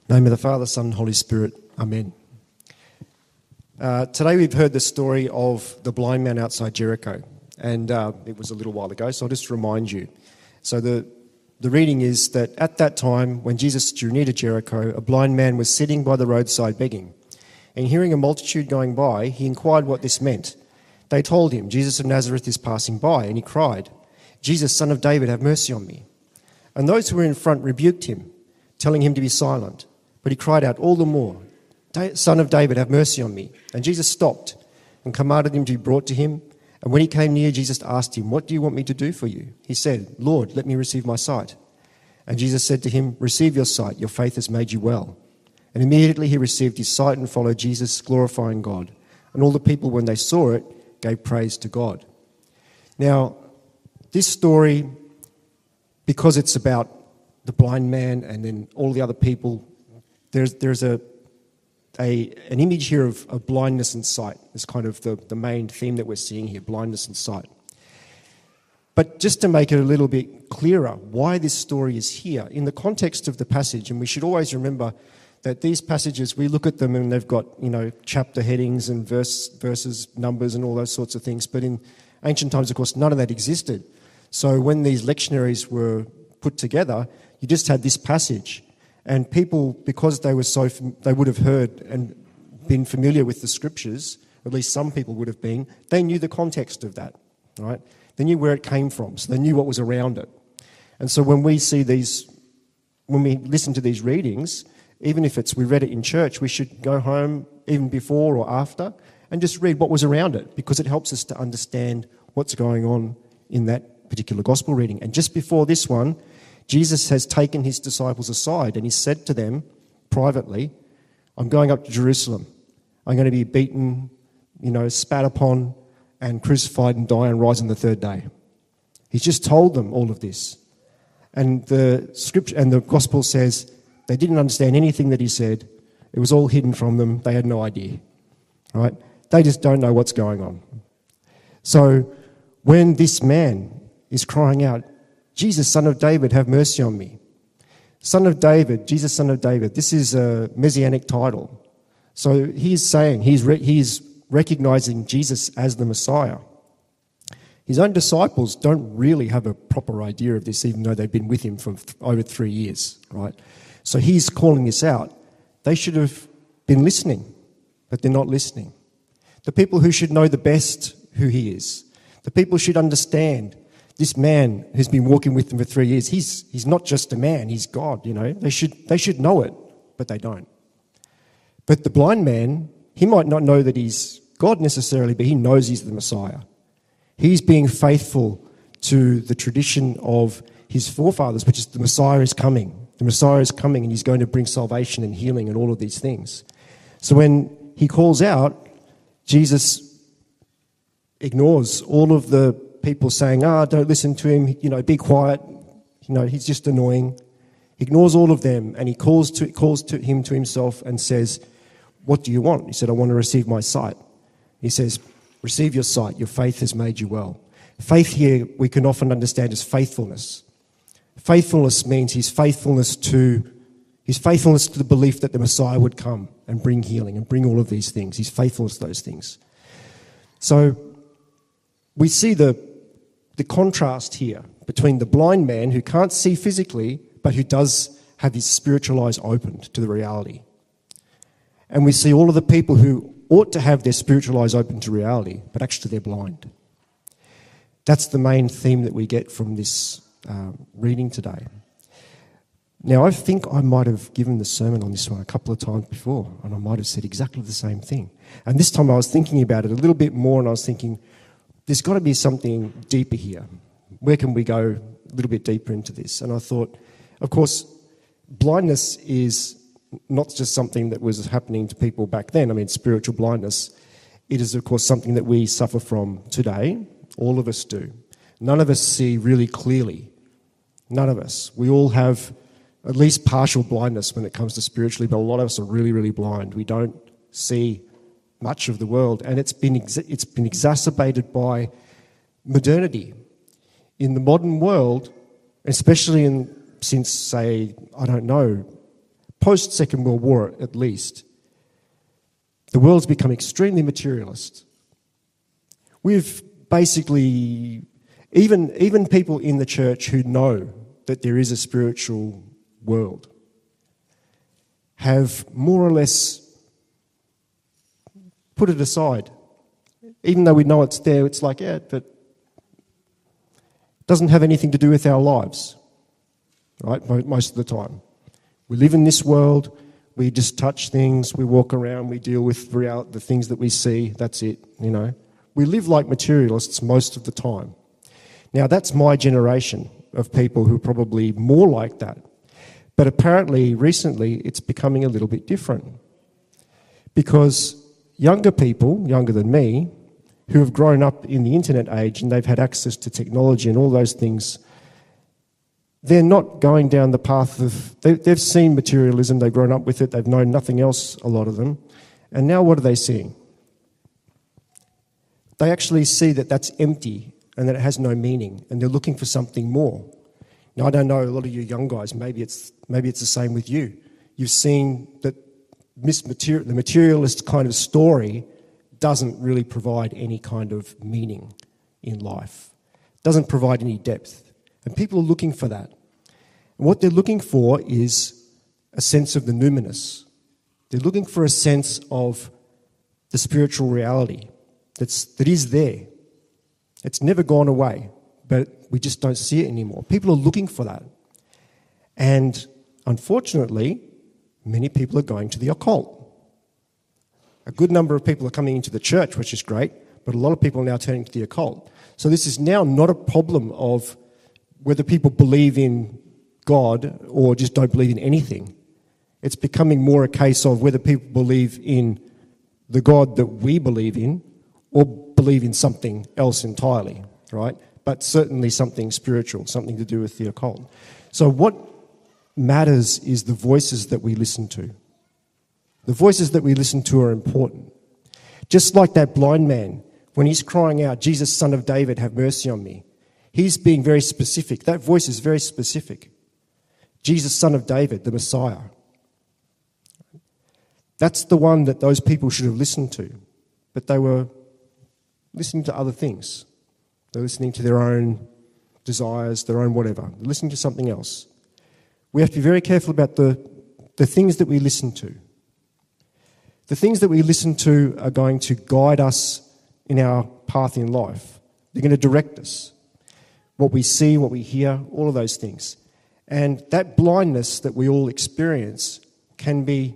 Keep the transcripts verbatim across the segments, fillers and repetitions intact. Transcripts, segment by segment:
name of the Father, Son, and Holy Spirit. Amen. Uh, today we've heard the story of the blind man outside Jericho, and uh, it was a little while ago, so I'll just remind you. So the, the reading is that at that time, when Jesus drew near to Jericho, a blind man was sitting by the roadside begging. And hearing a multitude going by, he inquired what this meant. They told him, Jesus of Nazareth is passing by, and he cried, Jesus, Son of David, have mercy on me. And those who were in front rebuked him, telling him to be silent. But he cried out all the more, Son of David, have mercy on me. And Jesus stopped and commanded him to be brought to him. And when he came near, Jesus asked him, what do you want me to do for you? He said, Lord, let me receive my sight. And Jesus said to him, receive your sight, your faith has made you well. And immediately he received his sight and followed Jesus, glorifying God. And all the people, when they saw it, gave praise to God. Now, this story, because it's about the blind man and then all the other people, there's there's a a an image here of, of blindness and sight. It's kind of the, the main theme that we're seeing here, blindness and sight. But just to make it a little bit clearer why this story is here, in the context of the passage, and we should always remember that these passages, we look at them and they've got, you know, chapter headings and verse verses, numbers and all those sorts of things. But in ancient times, of course, none of that existed. So when these lectionaries were put together, you just had this passage. And people, because they were so, they would have heard and been familiar with the scriptures, at least some people would have been, they knew the context of that, right? They knew where it came from, so they knew what was around it. And so when we see these, when we listen to these readings, even if it's we read it in church, we should go home even before or after and just read what was around it, because it helps us to understand what's going on in that particular gospel reading. And just before this one, Jesus has taken his disciples aside and he said to them privately, I'm going up to Jerusalem. I'm going to be beaten, you know, spat upon and crucified and die and rise on the third day. He's just told them all of this. And the scripture and the gospel says they didn't understand anything that he said. It was all hidden from them. They had no idea, right? They just don't know what's going on. So when this man is crying out, Jesus, Son of David, have mercy on me. Son of David, Jesus, Son of David, this is a messianic title. So he's saying, he's, re- he's recognizing Jesus as the Messiah. His own disciples don't really have a proper idea of this, even though they've been with him for th- over three years, right? So he's calling this out. They should have been listening, but they're not listening. The people who should know the best who he is, the people should understand this man who's been walking with them for three years, he's he's not just a man, he's God, you know. They should they should know it, but they don't. But the blind man, he might not know that he's God necessarily, but he knows he's the Messiah. He's being faithful to the tradition of his forefathers, which is the Messiah is coming. The Messiah is coming and he's going to bring salvation and healing and all of these things. So when he calls out, Jesus ignores all of the people saying, ah, don't listen to him, you know, be quiet, you know, he's just annoying. Ignores all of them and he calls to calls to him to himself and says, what do you want? He said, I want to receive my sight. He says, receive your sight, your faith has made you well. Faith here we can often understand as faithfulness. Faithfulness means his faithfulness to his faithfulness to the belief that the Messiah would come and bring healing and bring all of these things. He's faithful to those things. So we see the the contrast here between the blind man who can't see physically, but who does have his spiritual eyes opened to the reality. And we see all of the people who ought to have their spiritual eyes open to reality, but actually they're blind. That's the main theme that we get from this uh, reading today. Now, I think I might have given the sermon on this one a couple of times before, and I might have said exactly the same thing. And this time I was thinking about it a little bit more, and I was thinking, there's got to be something deeper here. Where can we go a little bit deeper into this? And I thought, of course, blindness is not just something that was happening to people back then. I mean, spiritual blindness. It is, of course, something that we suffer from today. All of us do. None of us see really clearly. None of us. We all have at least partial blindness when it comes to spiritually, but a lot of us are really, really blind. We don't see much of the world, and it's been ex- it's been exacerbated by modernity. In the modern world, especially in since, say, I don't know, post-Second World War at least, the world's become extremely materialist. We've basically, even, even people in the church who know that there is a spiritual world have more or less put it aside. Even though we know it's there, it's like, yeah, but it doesn't have anything to do with our lives, right, most of the time. We live in this world, we just touch things, we walk around, we deal with real, the things that we see, that's it, you know. We live like materialists most of the time. Now, that's my generation of people who are probably more like that. But apparently, recently, it's becoming a little bit different. Because younger people, younger than me, who have grown up in the internet age and they've had access to technology and all those things, they're not going down the path of... They, they've seen materialism, they've grown up with it, they've known nothing else, a lot of them. And now what are they seeing? They actually see that that's empty and that it has no meaning, and they're looking for something more. Now, I don't know, a lot of you young guys, maybe it's maybe it's the same with you. You've seen that this material, the materialist kind of story doesn't really provide any kind of meaning in life. It doesn't provide any depth. And people are looking for that. And what they're looking for is a sense of the numinous. They're looking for a sense of the spiritual reality that's, that is there. It's never gone away, but we just don't see it anymore. People are looking for that. And unfortunately, many people are going to the occult. A good number of people are coming into the church, which is great, but a lot of people are now turning to the occult. So this is now not a problem of whether people believe in God or just don't believe in anything. It's becoming more a case of whether people believe in the God that we believe in or believe in something else entirely, right? But certainly something spiritual, something to do with the occult. So what matters is the voices that we listen to. The voices that we listen to are important. Just like that blind man, when he's crying out, Jesus, Son of David, have mercy on me. He's being very specific. That voice is very specific. Jesus, Son of David, the Messiah. That's the one that those people should have listened to. But they were listening to other things. They're listening to their own desires, their own whatever. They're listening to something else. We have to be very careful about the, the things that we listen to. The things that we listen to are going to guide us in our path in life. They're going to direct us. What we see, what we hear, all of those things. And that blindness that we all experience can be,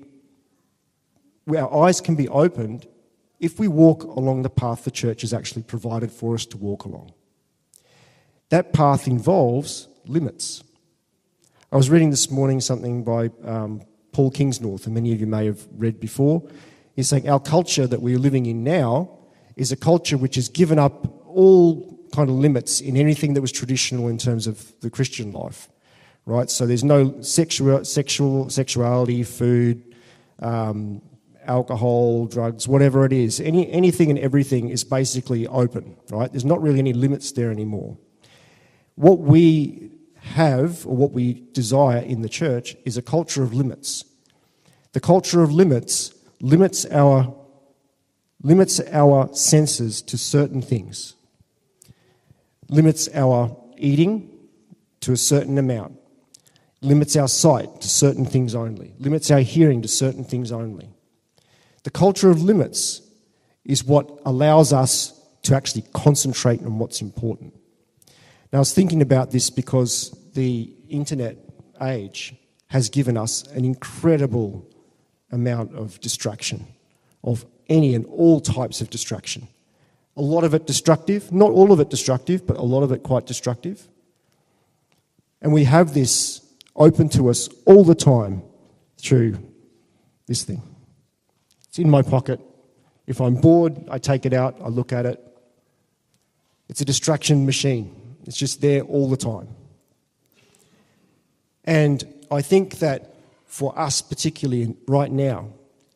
our eyes can be opened if we walk along the path the church has actually provided for us to walk along. That path involves limits. I was reading this morning something by um, Paul Kingsnorth, and many of you may have read before. He's saying our culture that we're living in now is a culture which has given up all kind of limits in anything that was traditional in terms of the Christian life, right? So there's no sexual, sexual sexuality, food, um, alcohol, drugs, whatever it is. Any anything and everything is basically open, right? There's not really any limits there anymore. What we have, or what we desire in the church, is a culture of limits. The culture of limits limits our limits our senses to certain things, limits our eating to a certain amount, limits our sight to certain things only, limits our hearing to certain things only. The culture of limits is what allows us to actually concentrate on what's important. Now, I was thinking about this because the internet age has given us an incredible amount of distraction, of any and all types of distraction. A lot of it destructive, not all of it destructive, but a lot of it quite destructive. And we have this open to us all the time through this thing. It's in my pocket. If I'm bored, I take it out, I look at it. It's a distraction machine. It's just there all the time. And I think that for us particularly right now,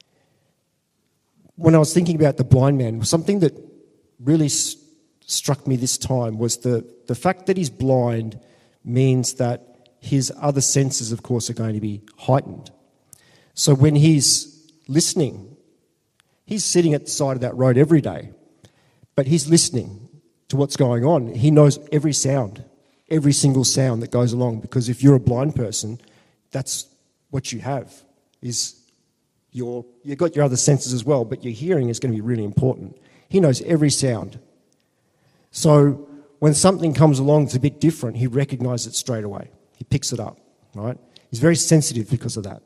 when I was thinking about the blind man, something that really st- struck me this time was the, the fact that he's blind means that his other senses, of course, are going to be heightened. So when he's listening, he's sitting at the side of that road every day, but he's listening to what's going on. He knows every sound, every single sound that goes along, because if you're a blind person, that's what you have, is your, you've got your other senses as well, but your hearing is going to be really important. He knows every sound. So when something comes along that's a bit different, he recognises it straight away. He picks it up, right? He's very sensitive because of that.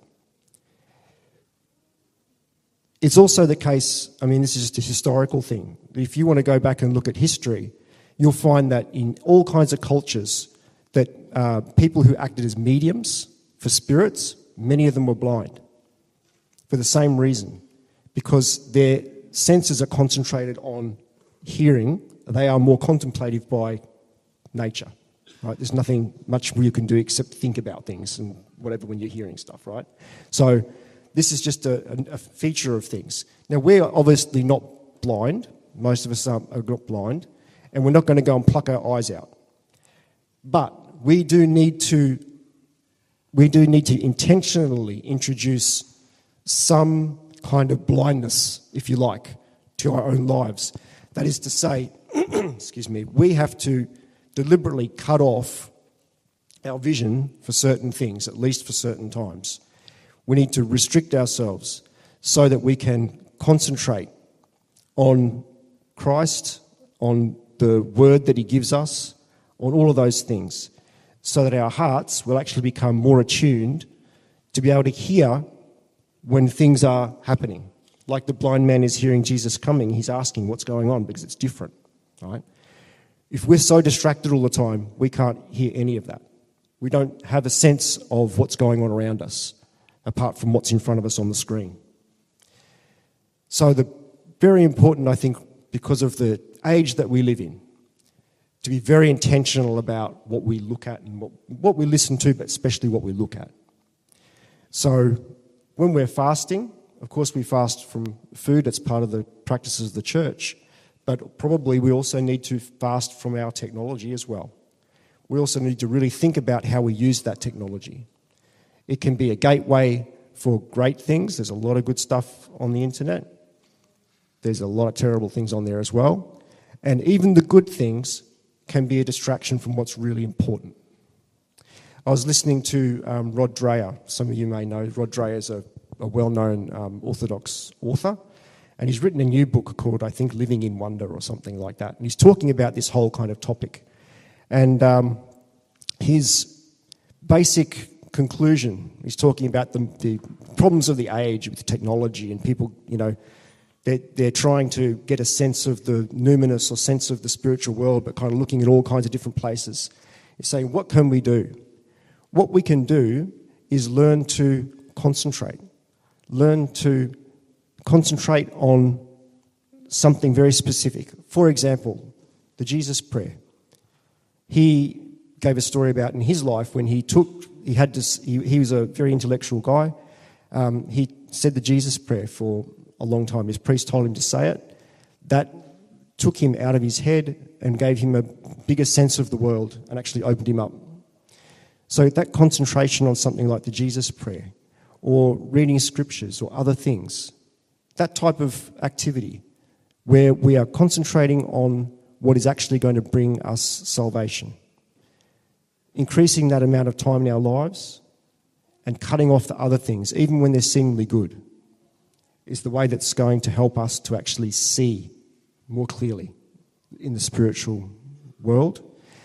It's also the case, I mean, this is just a historical thing. If you want to go back and look at history, you'll find that in all kinds of cultures that uh, people who acted as mediums for spirits, many of them were blind for the same reason, because their senses are concentrated on hearing. They are more contemplative by nature, right? There's nothing much you can do except think about things and whatever when you're hearing stuff, right? So this is just a, a feature of things. Now, we're obviously not blind. Most of us are, are not blind, and we're not going to go and pluck our eyes out. But we do need to, we do need to intentionally introduce some kind of blindness, if you like, to our own lives. That is to say, excuse me, we have to deliberately cut off our vision for certain things, at least for certain times. We need to restrict ourselves so that we can concentrate on Christ, on the word that he gives us, on all of those things, so that our hearts will actually become more attuned to be able to hear when things are happening. Like the blind man is hearing Jesus coming, he's asking what's going on because it's different, right? If we're so distracted all the time, we can't hear any of that. We don't have a sense of what's going on around us, apart from what's in front of us on the screen. So the very important, I think, because of the age that we live in, to be very intentional about what we look at and what, what we listen to, but especially what we look at. So when we're fasting, of course we fast from food, that's part of the practices of the church, but probably we also need to fast from our technology as well. We also need to really think about how we use that technology. It can be a gateway for great things. There's a lot of good stuff on the internet. There's a lot of terrible things on there as well. And even the good things can be a distraction from what's really important. I was listening to um, Rod Dreher. Some of you may know Rod Dreher is a, a well-known um, Orthodox author, and he's written a new book called, I think, Living in Wonder or something like that. And he's talking about this whole kind of topic. And um, his basic conclusion, he's talking about the, the problems of the age with technology and people, you know, they're, they're trying to get a sense of the numinous or sense of the spiritual world, but kind of looking at all kinds of different places. He's saying, what can we do? What we can do is learn to concentrate. Learn to concentrate on something very specific. For example, the Jesus prayer. He gave a story about in his life when he took, he had to, he, he was a very intellectual guy. Um, he said the Jesus prayer for a long time. His priest told him to say it. That took him out of his head and gave him a bigger sense of the world and actually opened him up. So that concentration on something like the Jesus prayer or reading scriptures or other things, that type of activity where we are concentrating on what is actually going to bring us salvation, increasing that amount of time in our lives and cutting off the other things, even when they're seemingly good, is the way that's going to help us to actually see more clearly in the spiritual world.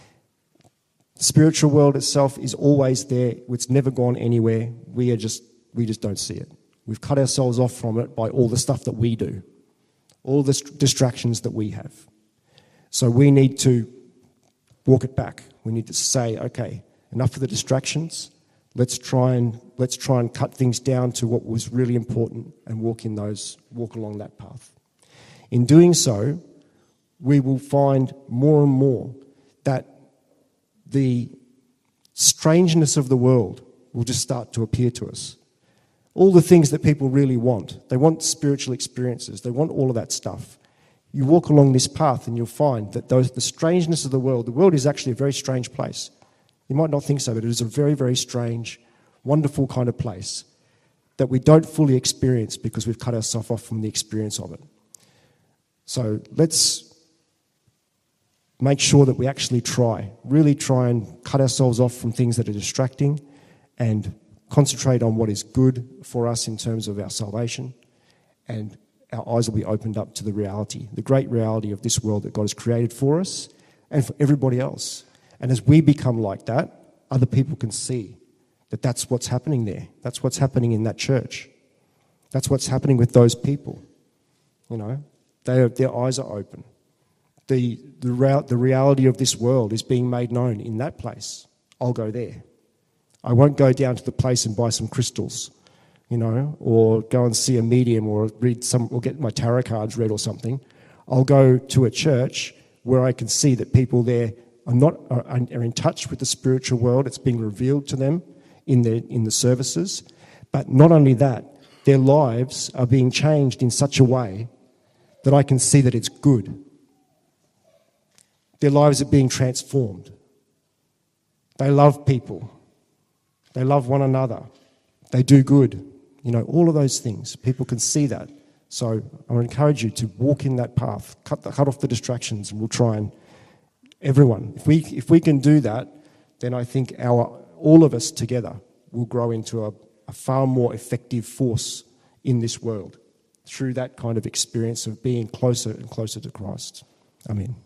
The spiritual world itself is always there. It's never gone anywhere. We are just we just don't see it. We've cut ourselves off from it by all the stuff that we do, all the distractions that we have. So we need to walk it back. We need to say, okay, enough of the distractions. Let's try and let's try and cut things down to what was really important and walk in those, walk along that path. In doing so, we will find more and more that the strangeness of the world will just start to appear to us. All the things that people really want. They want spiritual experiences. They want all of that stuff. You walk along this path and you'll find that those, the strangeness of the world, the world is actually a very strange place. You might not think so, but it is a very, very strange, wonderful kind of place. that we don't fully experience because we've cut ourselves off from the experience of it. So let's make sure that we actually try, really try and cut ourselves off from things that are distracting and concentrate on what is good for us in terms of our salvation, and our eyes will be opened up to the reality, the great reality of this world that God has created for us and for everybody else. And as we become like that, other people can see that that's what's happening there. That's what's happening in that church. That's what's happening with those people. You know, they are, their eyes are open. The, the, rea- the reality of this world is being made known in that place. I'll go there. I won't go down to the place and buy some crystals, you know, or go and see a medium or read some, or get my tarot cards read or something. I'll go to a church where I can see that people there are not are, are in touch with the spiritual world. It's being revealed to them in the in the services. But not only that, their lives are being changed in such a way that I can see that it's good. Their lives are being transformed. They love people. They love one another. They do good. You know, all of those things. People can see that. So I would encourage you to walk in that path, cut, the, cut off the distractions, and we'll try and, everyone, if we if we can do that, then I think our all of us together will grow into a, a far more effective force in this world through that kind of experience of being closer and closer to Christ. Amen.